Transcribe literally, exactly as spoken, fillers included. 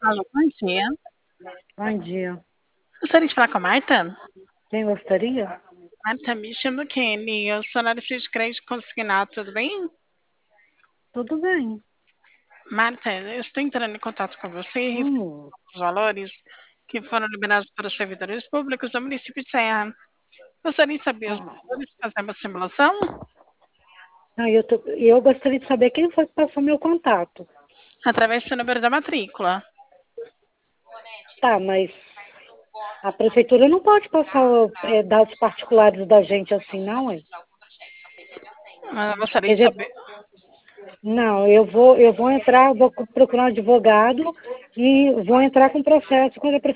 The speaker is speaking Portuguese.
Alô, bom dia. Bom dia. Gostaria de falar com a Marta? Quem gostaria? Marta, me chamo Kelly, eu sou analista de crédito consignado, tudo bem? Tudo bem. Marta, eu estou entrando em contato com você referente Hum, aos valores que foram liberados para os servidores públicos do município de Serra. Gostaria de saber os ah, valores, fazer uma simulação não, eu, tô- eu gostaria de saber quem foi que passou meu contato. através do número da matrícula. Tá, mas a prefeitura não pode passar é, dados particulares da gente assim, não, é? Eu gostaria Quer de dizer, saber. não, eu vou, eu vou entrar, vou procurar um advogado e vou entrar com processo contra a